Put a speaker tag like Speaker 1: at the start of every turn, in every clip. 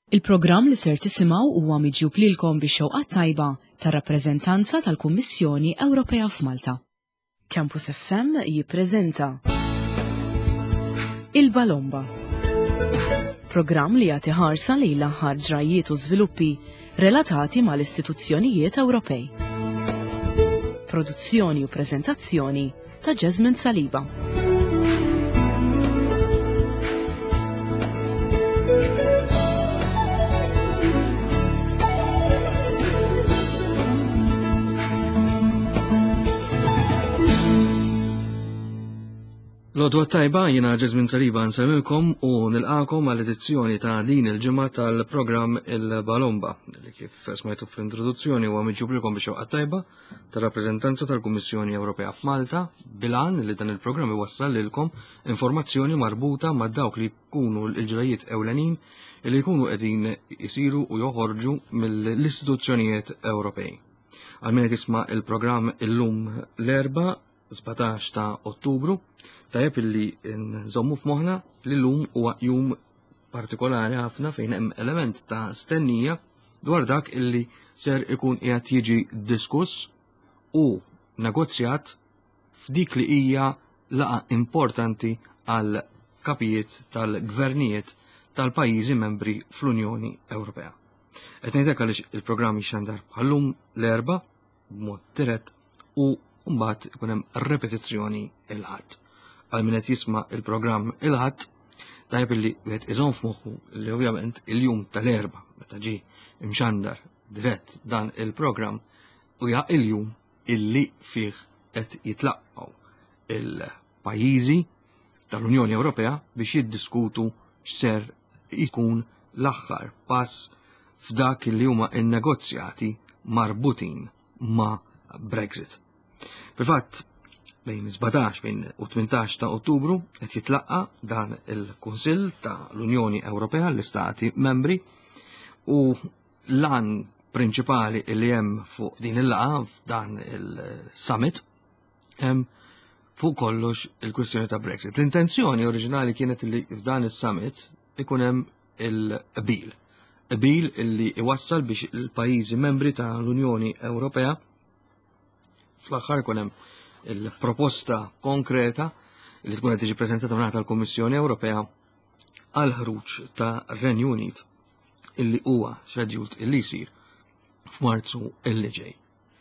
Speaker 1: Il-programm li ser tisimgħu huwa miġjub lilkom bix-xewqa tajba tar-rappreżentanza tal-Kummissjoni Ewropea f'Malta. Campus FM jippreżenta Il-Balomba. Programm li jagħti ħarsa lejn l-aħħar ġrajiet u żviluppi relatati mal-istituzzjonijiet Ewropej. Produzzjoni u preżentazzjoni ta' Jasmine Saliba.
Speaker 2: L-għodwa tajba jina Jasmine Saliba nsemilkom u nilqakom għal-edizzjoni ta' din il-ġimgħa tal-programm Il-Balomba, li kif smajtu fl-introduzzjoni huwa miġjublilkom biex xewqa tajba tar-rappreżentanza tal-Kummissjoni Ewropea f'Malta bilan li dan il-programm iwassal lilkom informazzjoni marbuta ma' dawk li jkunu l-ġrajiet ewlenin li jkunu qegħdin isiru u joħorġu mill-istituzzjonijiet Ewropej. Għal min qed jisma' il-programm illum l-erba' 17 ta' Ottubru, tajjeb illi nżommu f'moħħna li llum huwa jum partikolari ħafna fejn hemm element ta' stennija dwar dak illi ser ikun qiegħed jiġi diskuss u negozjat f'dik li hija laqa importanti għal kapijiet tal-gvernijiet tal-pajjiżi membri fl-Unjoni Ewropea. Qed ngħidlek għaliex il-programm jixxandar bħallum l-erba' b'mod dirett u mbagħad ikun hemm repetizzjoni il-ħadd. Għal min qed jisma' il-programm il-ħadd tajjeb illi wieħed iżomm f'moħħu li ovvjament il-jum tal-erba' meta ġie imxandar dirett dan il-programm huwa il-jum illi fih qed jitlaqgħu il-pajjiżi tal-Unjoni Ewropea biex jiddiskutu x'ser jkun l-aħħar pass f'dak li huma n-negozjati marbutin ma' Brexit. Fil-fatt, bejn 17 u 18 ta' Ottubru qed jitlaqqa dan il-Kunsill ta' l-Unjoni Ewropea l-Istati membri u l-għan prinċipali li hemm fuq din il-laqa f'dan il-summit hemm fuq kollox il-kwestjoni ta' Brexit. L-intenzjoni oriġinali kienet li f'dan is-summit ikun hemm il-qbil. Qbil illi iwassal biex il-pajjiżi membri ta' l-Unjoni Ewropea fl-aħħar ikun hemm il-proposta konkreta li tkun qed tiġi preżentata minn tal-Kummissjoni Ewropea għal ħruġ ta' Renju Unit illi huwa scheduled illi jsir f'Marzu illi ġej.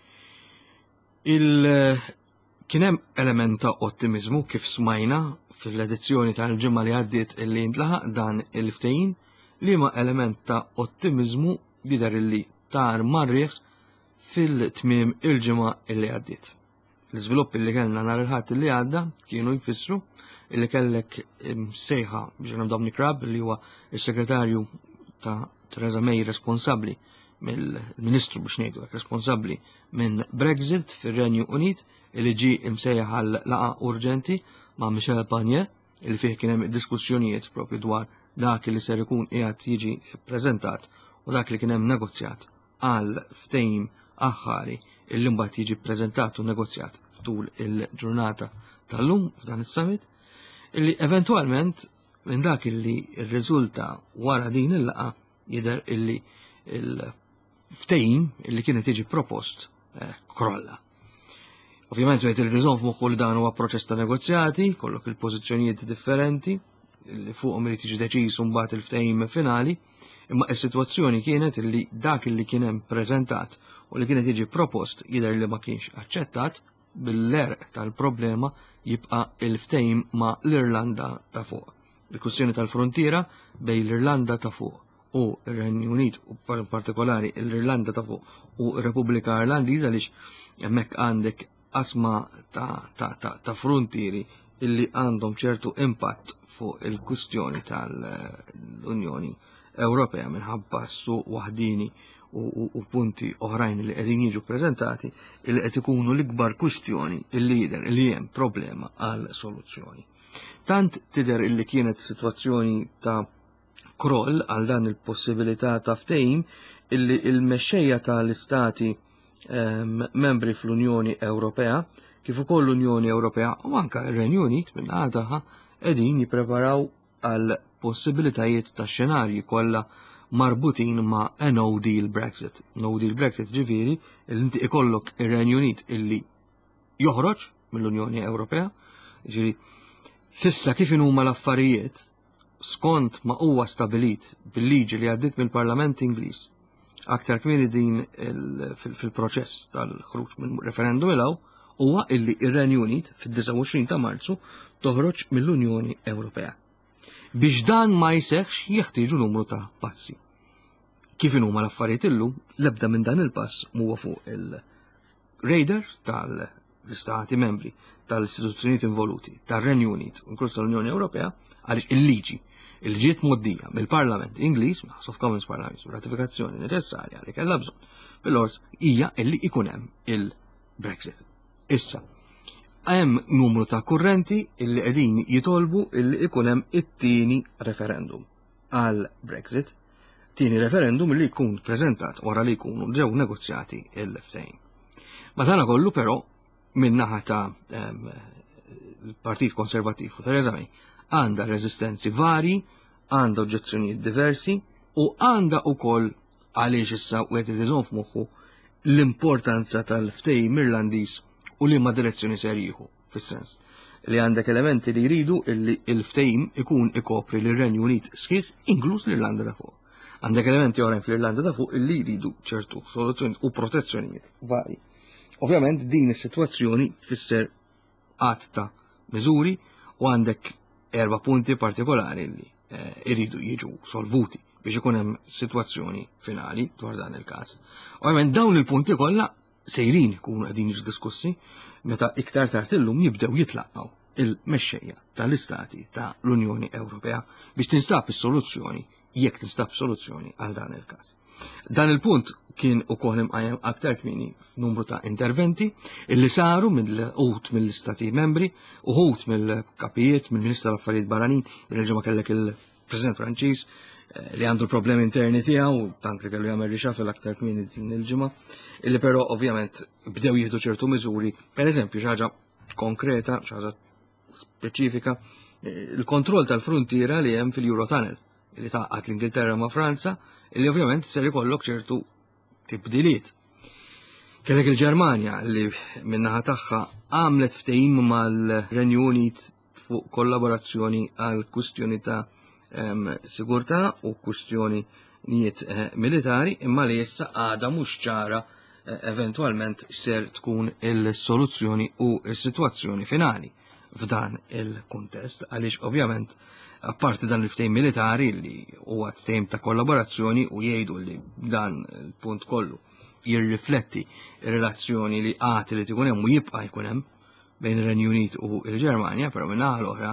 Speaker 2: Kien hemm element ta' ottimiżmu kif smajna fil-edizzjoni tal-ġimgħa li għaddiet illi ntlaħaq dan il-ftehim li ma' element ta' ottimiżmu jidher illi tar marrieħ fil-tmiem il-ġimgħa illi għaddiet. L-iżvilupp li kellna nhar il-ħadd li għadda kienu jfissru illi kellek sejħa biex Dominic Raab li huwa s-segretarju ta' Theresa May responsabbli mill-Ministru biex ngħidu responsabbli minn Brexit fir-Renju Unit illi ġie msejjaħ għal laqa urġenti ma' Michel Barnier illi fih kien hemm diskussjonijiet propju dwar dak li ser ikun qiegħed jiġi ppreżentat u dak li kien hemm negozjat għal ftehim aħħari illi mbagħad jiġi ppreżentat u negozjat ftul il-ġurnata tal-lum f'dan is-summit illi eventwalment minn dak illi rriżulta wara din il-laqa jidher illi il-ftehim illi kienet jiġi propost krolla. Ovvjament wieħed irid iżomm f'moħħu li dan huwa proċess ta' negozjati, kollok il-pożizzjonijiet differenti li fuqhom irid jiġi deċiż mbagħad il-ftehim finali, imma s-sitwazzjoni kienet illi dak illi kien hemm preżentat u li kienet jiġi propost jidher li ma kienx aċċettat bil-lerq tal-problema jibqa' il-ftehim ma' l-Irlanda ta' fuq. Il-kwistjoni tal-frontiera bejn l-Irlanda ta' fuq u r-Renju Unit u partikolari l-Irlanda ta' fuq u r-Repubblika Irlandiża għaliex hemmhekk għandek qasma ta' frontieri illi għandhom ċertu impatt fuq il-kwistjoni tal-Unjoni Ewropea minħabba suq waħdini u punti oħrajn li qegħdin jiġu preżentati illi qed ikunu l-ikbar kwistjoni illi jidher li hemm problema għal soluzzjoni. Tant tidher illi kienet sitwazzjoni ta' kroll għal dan il-possibilità ta' ftehim illi il-mexxejja tal-istati membri fl-Unjoni Ewropea kif ukoll l-Unjoni Ewropea u anke r-Renju Unit minn għadaha qegħdin jippreparaw għal possibilitajiet ta' xenarji kollha marbutin ma' a no deal Brexit. No deal Brexit ġifieri li inti ikollok ir-Renju Unit illi joħroġ mill-Unjoni Ewropea, ġifieri sissa kif huma l-affarijiet skont ma huwa stabilit bil-liġi li għaddiet mill-Parlament Ingliż aktar kmieni din fil-proċess tal-ħruġ minn referendum ilgħu huwa illi ir-Renju Unit fid-29 ta' Marzu toħroġ mill-Unjoni Ewropea. Biex dan ma jseħħx jeħtieġu numru ta' passi. Kif huma l-affarijiet illum, l-ebda minn dan il-pass huwa fuq il-radar tal-istati membri tal-istituzzjonijiet involuti tar-Renju Unit u inkluż tal-Unjoni Ewropea għaliex il-liġi il ġiet moddija mill-Parlament Ingliż, House of Commons Parlament, u ratifikazzjoni necessarja li kellha bżonn bil-ors hija illi ikun hemm il-Brexit. Issa, hemm numru ta' kurrenti illi qegħdin jitolbu illi ikun hemm it-tieni referendum għal Brexit, tieni referendum li jkun preżentat wara li jkunu ġew negozjati il-ftehim. Madana kollu però min-naħa ta' il-Partit Konservattiv u Theresa May għandha reżistenzi vari, għandha oġġezzjonijiet diversi u għandha wkoll għaliex issa wieħed iżomm f'moħħu l-importanza tal-ftehim Irlandiż u li ma direzzjoni ser jieħu fis-sens li għandek elementi li jridu illi il-ftehim ikun ikopri lir-Renju Unit sħiħ inkluż l-Irlanda ta' fuq. Għandek elementi oħrajn fl-Irlanda ta' fuq illi jridu ċertu soluzzjoni u protezzjonijiet vari. Ovvjament din is-sitwazzjoni tfisser qatt ta' miżuri u għandek 4 punti partikolari li jridu jiġu solvuti biex ikun hemm sitwazzjoni finali dwar dan il-każ. Ovvjament dawn il-punti kollha sejrin ikunu qegħdin jiġu diskussi meta iktar tard illum jibdew jitlaqgħu il-mexxejja tal-istati ta' l-Unjoni Ewropea biex tinstab is-soluzzjoni jekk tinstab soluzzjoni għal dan il-każ. Dan il-punt kien ukoll imqajjem aktar kmieni f'numru ta' interventi illi saru mill-istati membri u ħut mill-kapijiet mill-Ministru tal-Affarijiet Barranin il-ġimgħa kellek il-President Franċiż li għandu l-problemi interni tiegħu tant li kellu jagħmel rixafel aktar kmieni din il-ġimgħa, illi però ovvjament bdew jieħdu ċertu miżuri, pereżempju xi ħaġa konkreta, xi ħaġa speċifika, il-kontroll tal-fruntiera li hemm fil-Eurotunnel li taqqat l-Ingilterra ma' Franza, illi ovvjament ser ikollok ċertu tibdiliet. Kellek il-Ġermanja li minnaħa tagħha għamlet ftehim mal-Renju Unit fuq kollaborazzjoni għal kwistjoni ta' sigurtà u kwistjonijiet militari imma li issa għadha mhux ċara eventwalment ser tkun il-soluzzjoni u s-sitwazzjoni finali f'dan il-kuntest għaliex ovvjament apparti dan il-ftehim militari li huwa ftehim ta' kollaborazzjoni u jgħidu li dan il-punt kollu jirrifletti ir-relazzjoni li għati li tkun hemm u jibqa' jkun hemm bejn ir-Renju Unit u l-Ġermanja, però minnaħa l-oħra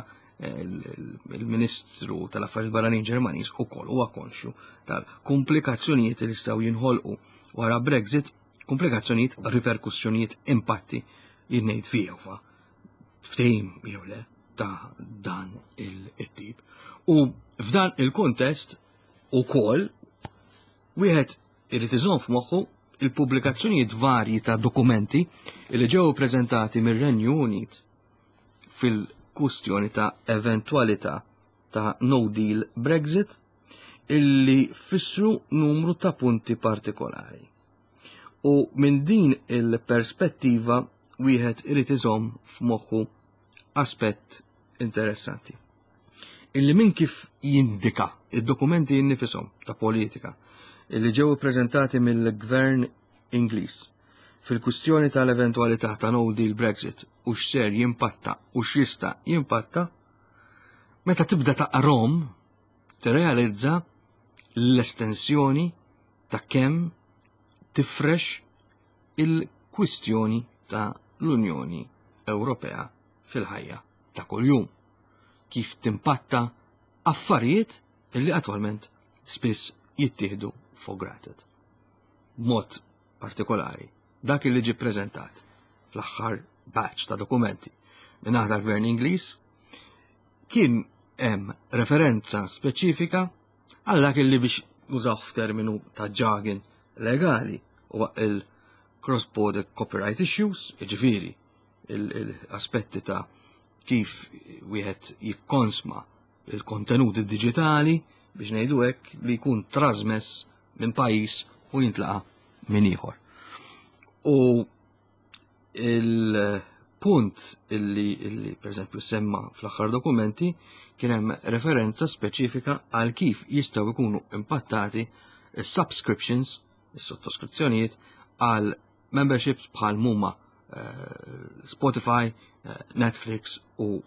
Speaker 2: il-Ministru tal-Affarijiet Barranin Ġermaniż ukoll huwa konxju tal-komplikazzjonijiet li jistgħu jinħolqu wara Brexit, komplikazzjonijiet, riperkussjonijiet, impatti jinnejt fihom ftehim jew le ta' dan il-tip. U f'dan il-kontest ukoll wieħed irid iżomm f'moħħu il-pubblikazzjonijiet varji ta' dokumenti li ġew preżentati mir-Renju Unit fil-kwistjoni ta' eventwalità ta' no deal Brexit illi fissru numru ta' punti partikolari. U minn din il-perspettiva wieħed irid iżomm f'moħħu aspett interessanti. Illi minn kif jindika id-dokumenti jinnifisom ta' politika illi ġew ippreżentati mill-Gvern Ingliż fil-kwistjoni tal-eventwalità ta' no deal Brexit u x'ser jimpatta u x'jista' jimpatta, meta tibda taqrom tirrealizza l-estensjoni ta' kemm tifrex il-kwistjoni ta' l-Unjoni Ewropea fil-ħajja ta' kuljum. Kif timpatta affarijiet illi attwalment spiss jittieħdu for granted. Mod partikolari dak li ġie ppreżentat fl-aħħar batch ta' dokumenti minn tal-Gvern Ingliż kien hemm referenza speċifika għal dak li biex nużaw f'terminu ta' jargon legali huwa il-cross-border copyright issues, jiġifieri l-aspetti ta' kif wieħed jikkonsma il-kontenuti digitali biex ngħidu hekk li jkun trasmess minn pajjiż u jintlaqa minn ieħor. U il-punt illi pereżempju semma fl-aħħar dokumenti kien hemm referenza speċifika għal kif jistgħu jkunu impattati subscriptions, is-sottoskrizzjonijiet għal memberships bħal huma Spotify, Netflix u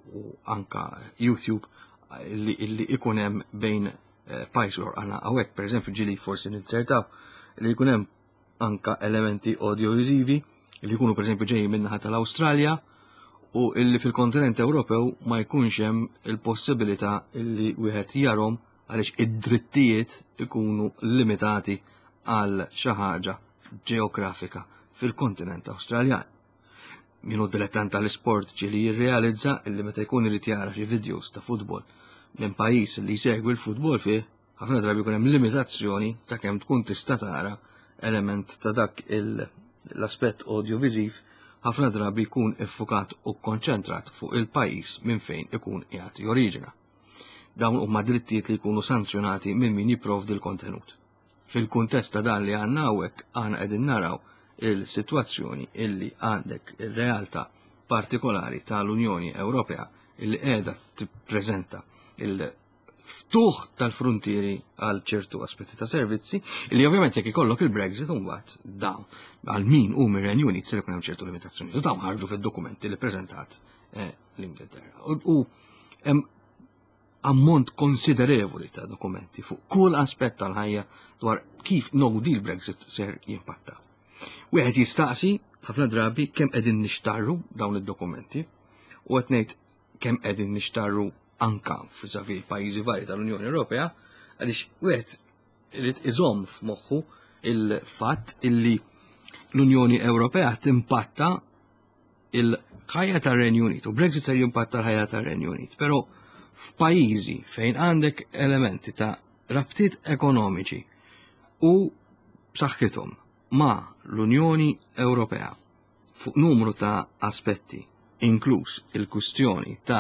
Speaker 2: anka YouTube illi ikun hemm bejn pajjiż u għana hawnhekk pereżempju ġili forsi ninsertaw li jkun hemm anka elementi audiovisivi li jkunu pereżempju ġejjin min-naħa tal-Awstralja u illi fil-kontinent Ewropew ma jkunx hemm il-possibilità illi wieħed jarhom għaliex id-drittijiet ikunu limitati għal xi ħaġa ġeografika fil-kontinent Awstraljan. Min hu dilettant tal-isport ġieli jirrealizza illi meta jkun irid jara xi videos ta' futbol minn pajjiż li jsegwi l-futbol fih, ħafna drabi jkun hemm limitazzjoni ta' kemm tkun tista' tara element ta' dak l-aspett audiovisiv ħafna drabi jkun iffukat u konċentrat fuq il-pajjiż minn fejn ikun qiegħed joriġina. Dawn huma drittijiet li jkunu sanzjonati minn min jipprovdi l-kontenut. Fil-kuntest ta' dan li għandna hawnhekk aħna qegħdin naraw il-sitwazzjoni illi għandek ir-realtà partikolari tal-Unjoni Ewropea illi qiegħda tippreżenta il-ftuħ tal-frontieri għal ċertu aspetti ta' servizzi illi ovvjament jekk ikollok il-Brexit mbagħad dawn għal min hu mir-Renju Unit se jkun hemm ċertu limitazzjoni. U dawn ħarġu fid-dokumenti li ppreżentat l-Ingilterra. U hemm ammont konsiderevoli ta' dokumenti fuq kull aspett tal-ħajja dwar kif no deal Brexit ser jimpatta. Wieħed jistaqsi ħafna drabi kemm qegħdin nixtarru dawn id-dokumenti u qed ngħid kemm qegħdin nixtarru anka f'żavi pajjiżi varji tal-Unjoni Ewropea għaliex wieħed irid iżomm f'moħħu il-fatt illi l-Unjoni Ewropea timpatta il-ħajja tar-Renju Unit u Brexit ser jimpatta l-ħajja tar-Renju Unit. Però f'pajjiżi fejn għandek elementi ta' rabtiet ekonomiċi u b'saħħithom ma' l-Unjoni Ewropea fuq numru ta' aspetti, inkluż il-kwistjoni ta'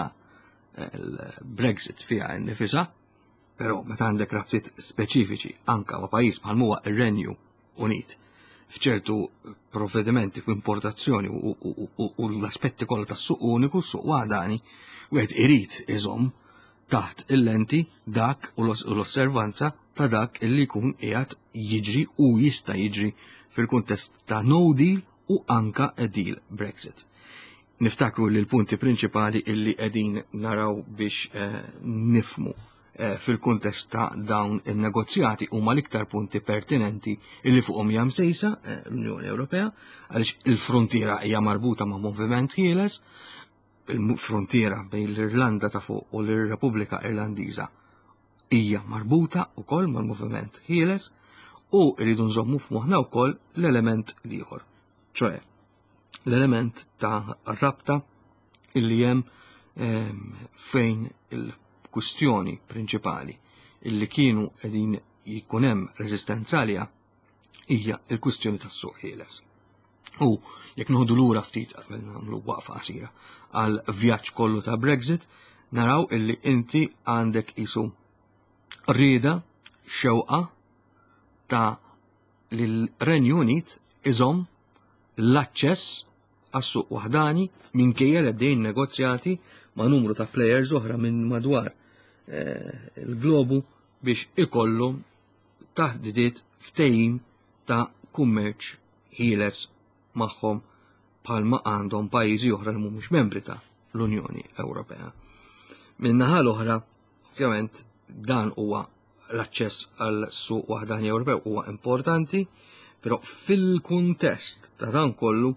Speaker 2: il-Brexit fiha nnifisha, però meta għandek rabtiet speċifiċi anka ma' pajjiż bħal huwa ir-Renju Unit f'ċertu provvedimenti u importazzjoni u l-aspetti kollha tas-suq uniku, suq waħdani, wieħed irid iżomm taħt il-lenti dak u l-osservanza ta' dak illi jkun qiegħed jiġri u jista' jiġri fil-kuntest ta' no deal u anka a deal Brexit. Niftakru li l-punti prinċipali illi qegħdin naraw biex nifmu fil-kuntest ta' dawn il-negozjati huma l-iktar punti pertinenti illi fuqhom hija msejsa l-Unjoni Ewropea għaliex il-frontiera hija marbuta ma' moviment ħieles, il-frontiera bejn l-Irlanda ta' fuq u l-Repubblika Irlandiża hija marbuta wkoll mal-moviment ħieles u rridu nżommu f'moħħna wkoll l-element ieħor, ċoe l-element ta' rabta illi hemm fejn il-kwistjoni prinċipali illi kienu qegħdin jkun hemm reżistenza għaliha hija l-kwistjoni tas-suq ħieles. U jekk noħdu lura ftit qabel nagħmlu waqfa qasira għal vjaġġ kollu ta' Brexit, naraw illi inti għandek isu rieda xewqa ta' lill-Renju Unit iżomm l-aċċess għas-suq waħdani minkejja li għaddejjin negozjati ma' numru ta' plejers oħra minn madwar il-globu biex ikollhom taħdidiet ftehim ta' kummerċ ħieles magħhom bħalma għandhom pajjiżi oħra li mhumiex membri ta' l-Unjoni Ewropea. Min-naħa l-oħra, ovvjament, dan huwa l-aċċess għal suq waħdani Ewropew huwa importanti, però fil-kuntest ta' dan kollu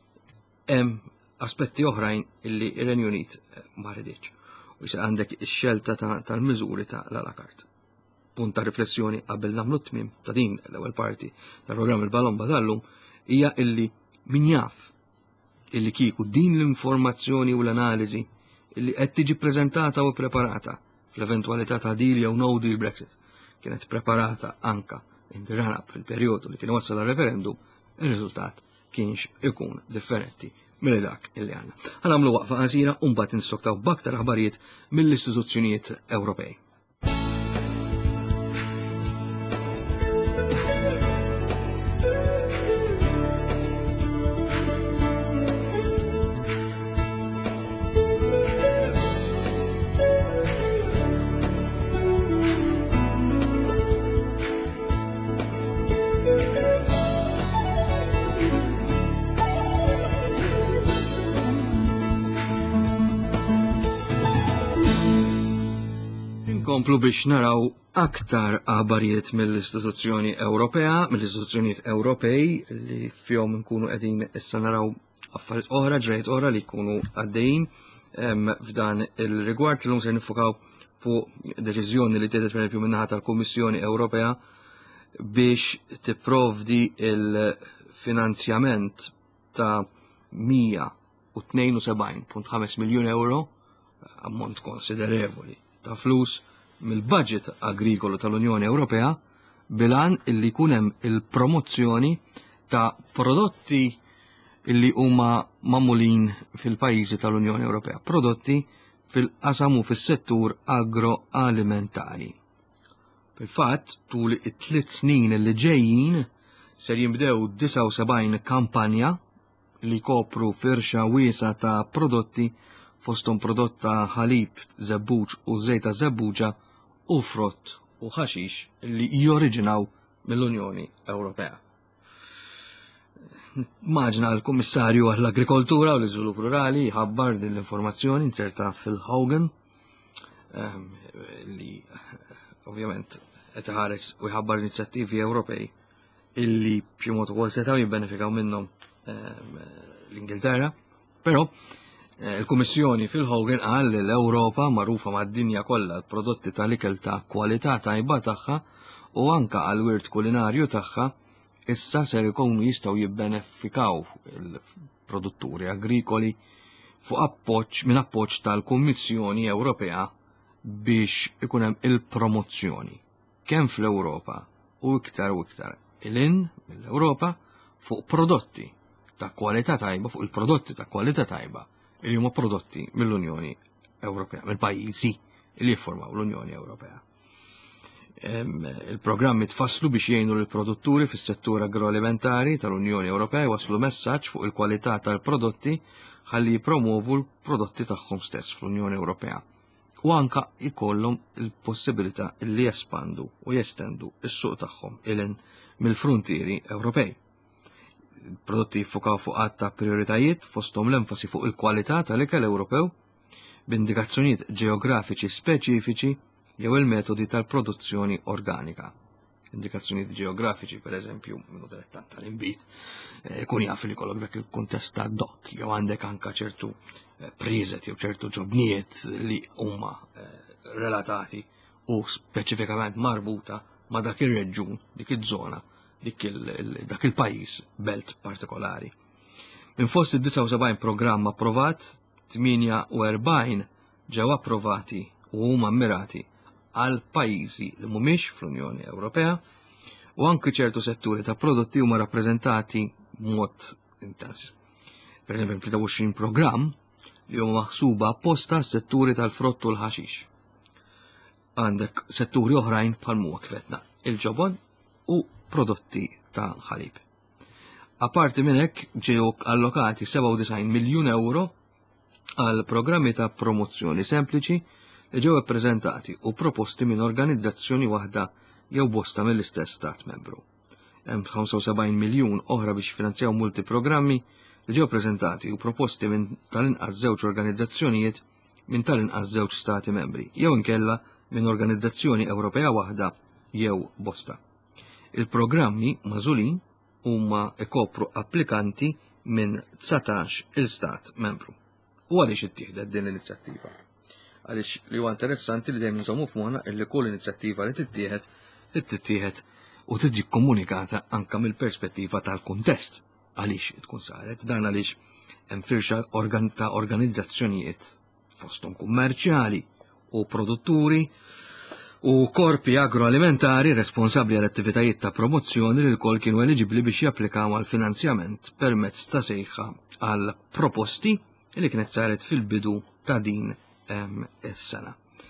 Speaker 2: hemm aspetti oħrajn illi ir-Renju Unit ma rridx. U jisa għandek ix-xelta tal-miżuri ta' l-alakart. Punt ta' riflessjoni qabel nagħmlu tmiem ta' din l-ewwel parti tal-programm il-Balomba tal-lum hija illi min jaf illi kieku din l-informazzjoni u l-analiżi illi qed tiġi ppreżentata u preparata fl-eventwalità ta' deal jew no deal Brexit kienet preparata anka in the run-up fil-perjodu li kien wassal għal-referendum, ir-riżultat kienx ikun differenti mill dak illi għandna. Ħanamlu waqfa qasira u mbagħad nissoktaw b'aktar aħbarijiet mill-istituzzjonijiet Ewropej. inkomplu biex naraw aktar aħbarijiet mill-istituzzjoni Ewropea, mill-istituzzjonijiet Ewropej li fihom nkunu qegħdin issa naraw affarijiet oħra, ġrajiet oħra li jkunu għaddejjin f'dan il-rigward li se nifokaw fuq deċiżjoni li tieħdet pereżempju min-naħa tal-Kummissjoni Ewropea biex tipprovdi il-finanzjament ta' 172.5 miljun euro, ammont konsiderevoli ta' flus mill-budget agrikolu tal-Unjoni Ewropea bilan illi jkun hemm il-promozzjoni ta' prodotti illi huma magħmulin fil-pajjiżi tal-Unjoni Ewropea, prodotti fil-qasam u fis-settur agroalimentari. Fil-fatt, tul it-3 snin li ġejjin ser jinbdew 79 kampanja li kopru firxa wiesa ta' prodotti fosthom prodott ta' ħalib, żebbuġ u żejt ta' żebbuġa u frott u ħaxix li joriġinaw mill-Unjoni Ewropea. Maġna l-Kummissarju għall-Agrikoltura u l-Iżvilupp Rurali ħabbar din l-informazzjoni inserta fil-Hogan li ovvjament qed iħares u jħabbar inizjattivi Ewropej illi b'xi mod ukoll setgħu jibbenefikaw minnhom l-Ingilterra, però il-Kummissjoni fil-Hogan qal li l-Ewropa magħrufa mad-dinja kollha l-prodotti tal-ikel ta' kwalità tajba tagħha u anke għall-wirt kulinarju tagħha issa ser ikunu jistgħu jibbenefikaw il-produtturi agrikoli fuq minn appoġġ tal-Kummissjoni Ewropea biex ikun hemm il-promozzjoni kemm fl-Ewropa u iktar il-in mill-Ewropa fuq prodotti ta' kwalità tajba, fuq il-prodotti ta' kwalità tajba li huma prodotti mill-Unjoni Ewropea, mill-pajjiżi li jiffurmaw l-Unjoni Ewropea. Il-programmi tfasslu biex jgħinu l-produtturi fis-settur agroalimentari tal-Unjoni Ewropea waslu messaġġ fuq il-kwalità tal-prodotti ħalli jippromovu l-prodotti tagħhom stess fl-Unjoni Ewropea u anka jkollhom il-possibilità li jespandu u jestendu s-suq tagħhom ilin mill-fruntieri Ewropej. Il-prodotti jiffokaw fuq għatta prioritajiet fosthom l-enfasi fuq il-kwalità tal-ikel Ewropew b'indikazzjonijiet ġeografiċi speċifiċi jew il-metodi tal-produzzjoni organika. Indikazzjonijiet ġeografiċi, per eżempju, minnu direttant tal-inbit, kun jaf li kollok dak il-kuntest ta' dok, jew għandek anka ċertu priżet jew ċertu ġobniet li huma relatati u speċifikament marbuta ma' dak ir-reġjun, dik iż-żona, dak il-pajjiż, belt partikolari. Minn fost id-79 programm approvat, 48 ġew approvati u huma ammirati għal pajjiżi li mhumiex fl-Unjoni Ewropea u anke ċertu setturi ta' prodotti huma rappreżentati b'mod intens. Per esempio, 23 programm li huma maħsuba apposta setturi tal-frott u l-ħaxix. Għandek setturi oħrajn bħal huwa kifetna il-ġobon u prodotti ta' ħalib. Aparti minn hekk ġew allokati 97 miljun euro għal programmi ta' promozzjoni sempliċi li ġew ippreżentati u proposti minn organizzazzjoni waħda jew bosta mill-istess stat membru. Hemm 75 miljun oħra biex finanzjaw multi programmi li ġew preżentati u proposti minn tal-inqas żewġ organizzazzjonijiet minn tal-inqas żewġ stati membri, jew inkella minn organizzazzjoni Ewropea waħda jew bosta. Il-programmi magħżulin huma ikopru applikanti minn 19 il-stat membru. U għaliex ittieħdet din l-inizjattiva? Għaliex li huwa interessanti li dejjem nżommu f'moħħna li kull inizjattiva li tittieħed u tiġi komunikata anke mill-perspettiva tal-kuntest għaliex tkun saret, dan għaliex hemm firxa ta' organizzazzjonijiet fosthom kummerċjali u produtturi u korpi agroalimentari responsabbli għal attivitajiet ta' promozzjoni li l-kol kienu eliġibli biex japplikaw għal finanzjament permezz ta' sejħa għal proposti li kienet saret fil-bidu ta' din is-sena.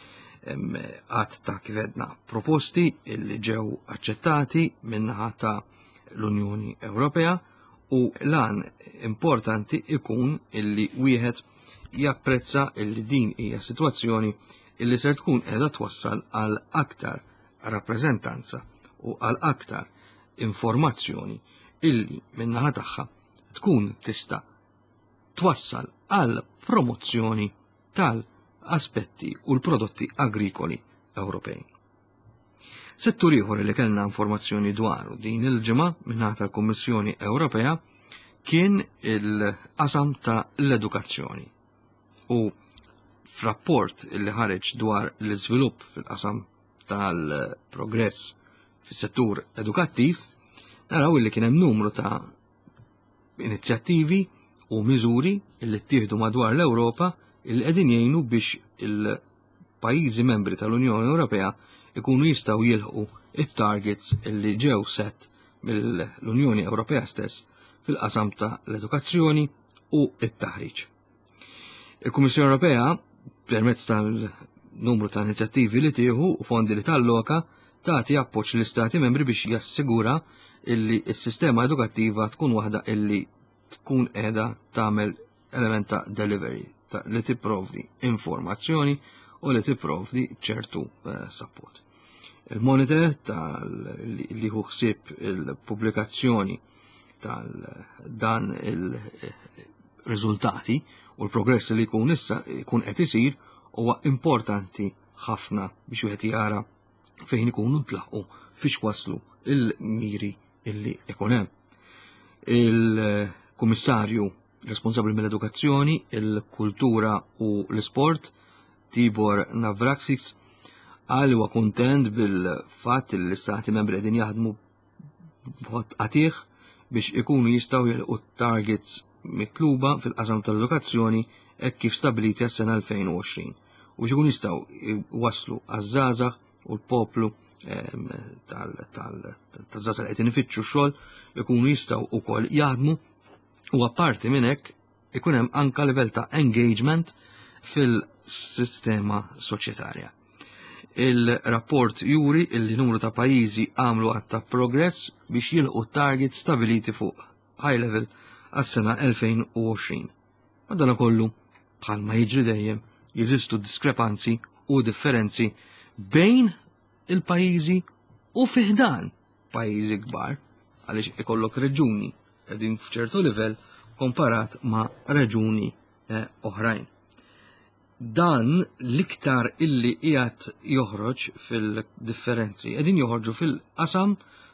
Speaker 2: Għad ta' kifedna proposti li ġew aċċettati minnaħa ta' l-Unjoni Ewropea u lan importanti ikun illi wieħed japprezza illi din hija sitwazzjoni illi ser tkun qiegħda twassal għal aktar rappreżentanza u għal aktar informazzjoni illi minnaħa tagħha tkun tista' twassal għal promozzjoni tal-aspetti u l-prodotti agrikoli Ewropej. Settur ieħor li kellna informazzjoni dwaru din il-ġimgħa mingħata l-Kummissjoni Ewropea kien il-qasam ta' l-edukazzjoni. U f'rapport li ħareġ dwar l-iżvilupp fil-qasam tal-progress fis-settur edukattiv, naraw li kien hemm numru ta' inizjattivi u miżuri li ttieħdu madwar l-Ewropa li qegħdin jgħinu biex il-pajjiżi membri tal-Unjoni Ewropea ikunu jistgħu jilħqu it-targets li ġew set mill-Unjoni Ewropea stess fil-qasam ta' l-edukazzjoni u t-taħriġ. Il-Kummissjoni Ewropea permezz tal-numru ta' inizjattivi li tieħu u fondi li talloka tagħti appoġġ l-Istati membri biex jassigura illi s-sistema edukattiva tkun waħda illi tkun qiegħda tagħmel element ta' delivery li tipprovdi informazzjoni u li tipprovdi ċertu support. Il-monitor li hu ħsieb il-pubblikazzjoni tal-dan il-riżultati u l-progress li jkun issa jkun qed isir huwa importanti ħafna biex wieħed jara fejn ikunu ntlaħqu fiex waslu il-miri illi ikun hemm. Il-Kummissarju responsabbli mill-edukazzjoni, il-kultura u l-isport, Tibor Navracsics, qal huwa kuntent bil-fatt li l-istati membri qegħdin jaħdmu b'mod qatih biex ikunu jistgħu jilqu targets mitluba fil-qasam tal-edukazzjoni hekk kif stabiliti għas-sena 2020 u biex ikunu jistgħu waslu għaż-żgħażagħ u l-poplu tal-żgħażagħ li qed ifittxu xogħol ikunu jistgħu wkoll jaħdmu u apparti minn hekk ikun hemm anke livell ta' engagement fil-sistema soċjetarja. Il-rapport juri illi numru ta' pajjiżi għamlu għatta progress biex jilqu target stabiliti fuq high level għas-sena 2020. Madankollu bħalma jiġri dejjem jeżistu diskrepanzi u differenzi bejn il-pajjiżi u fiħdan pajjiżi kbar għaliex ikollok reġuni qegħdin f'ċertu livell komparat ma' reġuni oħrajn. Dan l-iktar illi qiegħed joħroġ fil-differenzi qegħdin joħorġu fil-qasam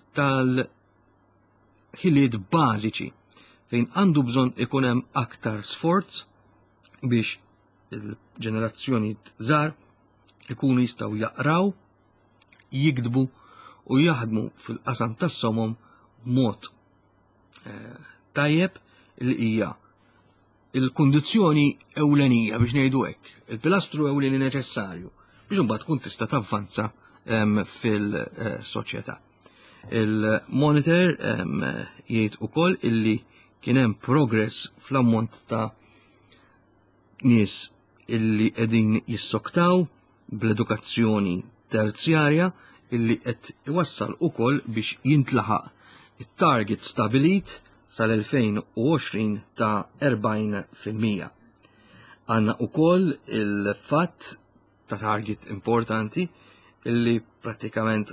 Speaker 2: tal-ħiliet bażiċi fejn għandu bżonn ikun hemm aktar sforz biex il-ġenerazzjoni żgħar ikunu jistgħu jaqraw, jikdbu u jaħdmu fil-qasam tas-somom b'mod tajjeb li hija il-kundizzjoni ewlenija biex ngħidu hekk, il-pilastru ewleni neċessarju biex imbagħad tkun tista' tavvanza fil-soċjetà. Il-monitor jgħid ukoll illi kien hemm progress fl-ammont ta' nies illi qegħdin jissoktaw bl-edukazzjoni terzjarja illi qed iwassal ukoll biex jintlaħaq it-target stabilit sal-2020 ta' 40%. Għanna ukoll il-fatt ta' target importanti illi pratikament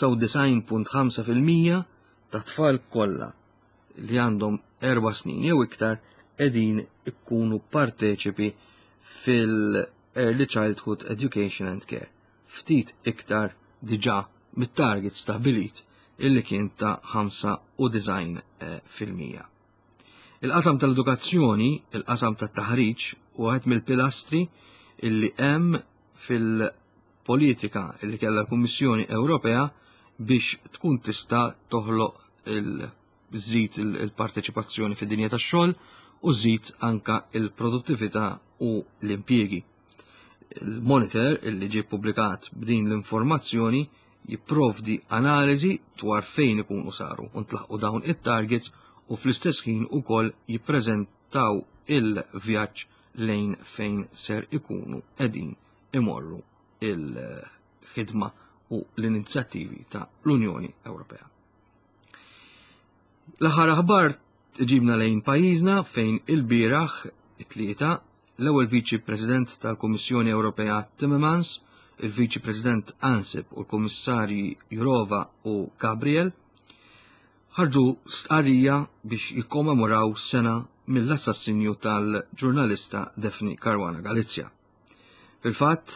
Speaker 2: 95.5% ta' tfal kollha li għandhom 4 snin jew iktar qegħdin ikkunu parteċipi fil-Early Childhood Education and Care. Ftit iktar diġà mit-target stabilit illi kien ta' 95%. Il-qasam tal-edukazzjoni, il-qasam tat-taħriġ u għed mill-pilastri illi hemm fil-politika illi kellha l-Kummissjoni Ewropea biex tkun tista' toħloq żid il-parteċipazzjoni fid-dinja tax-xogħol u żid anka il-produttività u l-impjiegi. Il-monitor illi ġie ppubblikat b'din l-informazzjoni jipprovdi analiżi dwar fejn ikunu saru u ntlaħqu dawn it-targets u fl-istess ħin ukoll jippreżentaw il-vjaġġ lejn fejn ser ikunu qegħdin imorru il-ħidma u l-inizjattivi ta' l-Unjoni Ewropea. L-aħħar aħbar ġibna lejn pajjiżna fejn il-bieraħ it-tlieta l-ewwel Viċi President tal-Kummissjoni Ewropea Timmermans, il-Viċi President Ansip u l-Kummissarji Jourova u Gabriel ħarġu stqarrija biex jikkommemoraw sena mill-assassinju tal-ġurnalista Daphne Caruana Galizia. Fil-fatt,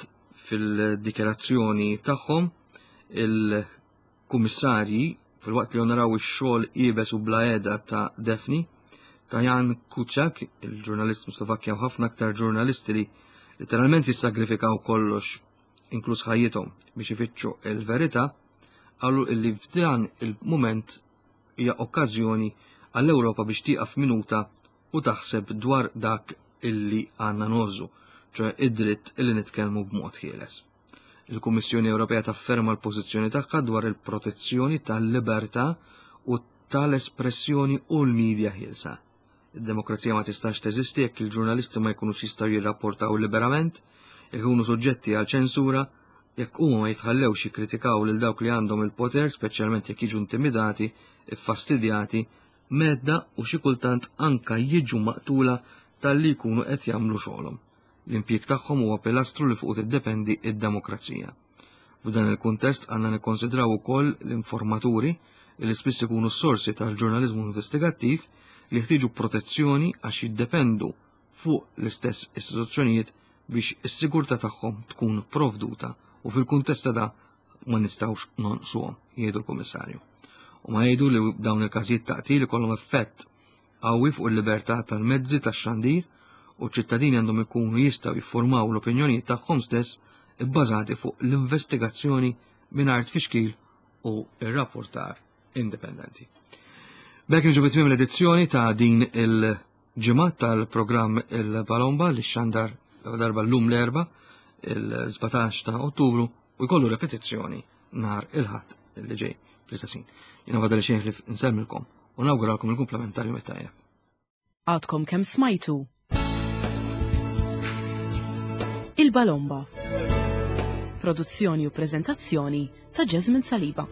Speaker 2: fil-dikjerazzjoni tagħhom il-kummissarji fil-waqt li jonaraw ix-xogħol qiebes u bla qiegħda ta' Daphne, ta' Jan Kuciak, il-ġurnalist Slovakkja u ħafna aktar ġurnalisti li literalment jissagrifikaw kollox, inkluż ħajjithom biex ifittxu il-verità, qalu li f'dan il-mument hija okkażjoni għall-Ewropa biex tieqaf minuta u taħseb dwar dak illi għandna nożżu, ċoe id-dritt illi nitkellmu b'mod ħieles. Il-Kummissjoni Ewropea tafferma l-pożizzjoni tagħha dwar il-protezzjoni tal-libertà u tal-espressjoni u l-medja ħielsa. Id-demokrazija ma tistax teżisti jekk il-ġurnalisti ma jkunux jistgħu jirrapportaw liberament, jekk ikunu suġġetti għal ċensura, jekk huma ma jitħallewx jikkritikaw lil dawk li għandhom il-poter, speċjalment jekk jiġu intimidati, iffastidjati, medda u xi kultant anke jiġu maqtula talli jkunu qed jagħmlu xogħolhom. L-impjieg tagħhom huwa pilastru li fuq tiddependi id-demokrazija. F'dan il-kuntest għandna nikkonsidraw ukoll l-informaturi li spiss ikunu s-sorsi tal-ġurnaliżmu investigattiv li jeħtieġu protezzjoni għax jiddependu fuq l-istess istituzzjonijiet biex is-sigurtà tagħhom tkun provduta u fil-kuntest ta' ma nistgħux nonqsuhom, jgħidu l-Kummissarju. U ma jgħidu li dawn il-każijiet taqtil ikollhom effett qawwi fuq il-libertà tal-mezzi tax-xandir u ċittadini għandhom ikunu jistgħu jiffurmaw l-opinjonijiet tagħhom stess ibbażati fuq l-investigazzjoni mingħajr tfixkil u r-rapportar indipendenti. Bekk niġu fit-tmiem l-edizzjoni ta' din il-ġimgħa tal-programm il-Balomba li xandar darba llum l-erba' il-17 ta' Ottubru u jkollu repetizzjoni nhar il-ħadd li ġej fl-istessin. Jiena fadal xejn li nsemmilkom u nawguralkom il-komplementarju mit-tajjeb.
Speaker 1: Għadkom kemm smajtu Il-Balomba. Produzzjoni u preżentazzjoni ta' Jasmine Saliba.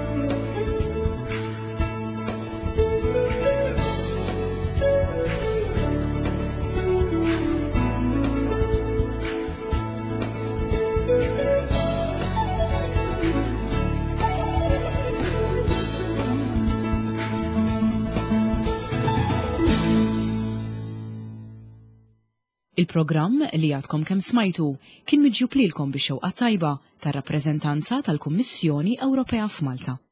Speaker 1: Il-programm li għadkom kemm smajtu kien miġjub lilkom bix-xewqa tajba tar-rappreżentanza tal-Kummissjoni Ewropea f'Malta.